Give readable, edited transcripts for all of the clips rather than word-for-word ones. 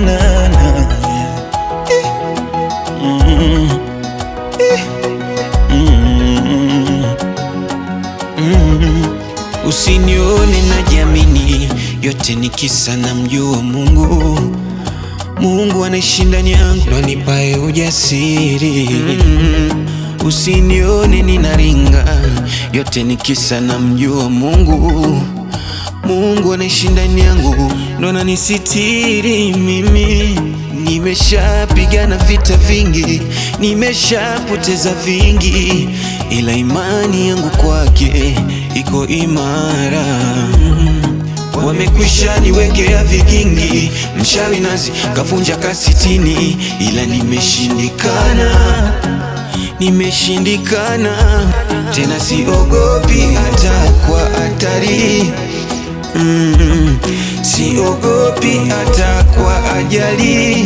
na na. Usinione najiamini, yote ni kisa namjua Mungu. Mungu anaishi ndani yangu, ndo anipae ujasiri. Usinione ninaringa, yote ni kisa namjua Mungu. Mungu anaishi ndani yangu, ndo ananisitiri mimi. Nimeshapigana vita vingi, nimeshapoteza vingi, ila imani yangu kwake iko imara. Wamekwisha niwekea vigingi, mchawi nazi kavunja kasitini, ila nimeshindikana, nimeshindikana. Tena siogopi hata kwa hatari, siogopi hata kwa ajali.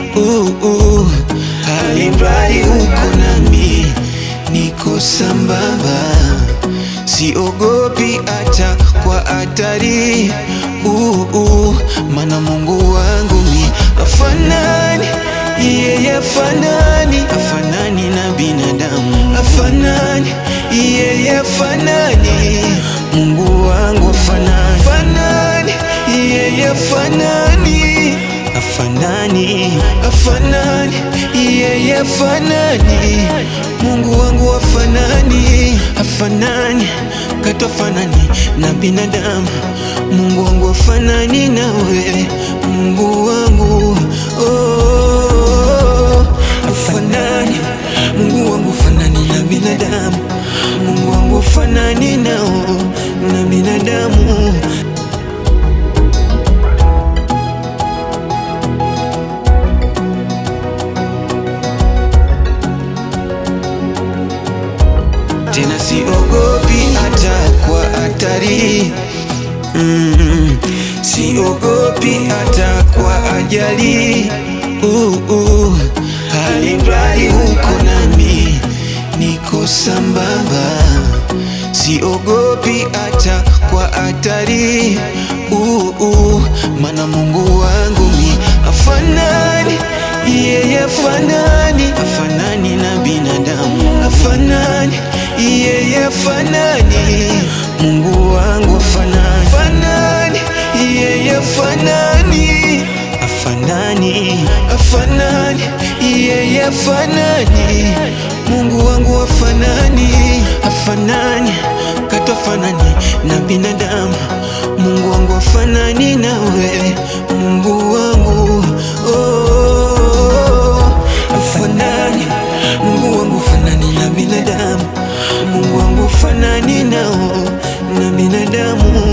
Alimradi uko nami, niko sambamba. Siogopi hata kwa hatari, mana Mungu wangu ni afanani, yeye afanani, afanani na binadamu, afanani, yeye afanani. Mungu wangu afanani, afanani, yeye afanani, afanani, afanani, yeye afanani. Mungu wangu afanani, afanani, katofanani na binadamu. Mungu wangu afanani nawe, Mungu wangu, afanani. Mungu wangu afanani na binadamu, Mungu wangu afanani nao na binadamu. Tena siogopi hata kwa hatari, siogopi hata kwa ajali. Alimradi uko nami, niko sambamba. Siogopi hata kwa hatari, mana Mungu wangu ni afanani, yeye afanani, afanani na binadamu, afanani, yeye afanani. Mungu wangu afanani, afanani, yeye afanani, afanani, afanani, yeye afanani. Mungu wangu afanani, afanani, katofanani na binadamu. Mungu wangu afanani nawe, Mungu wangu, afanani. Mungu wangu afanani na binadamu, Mungu wangu afanani nao na binadamu.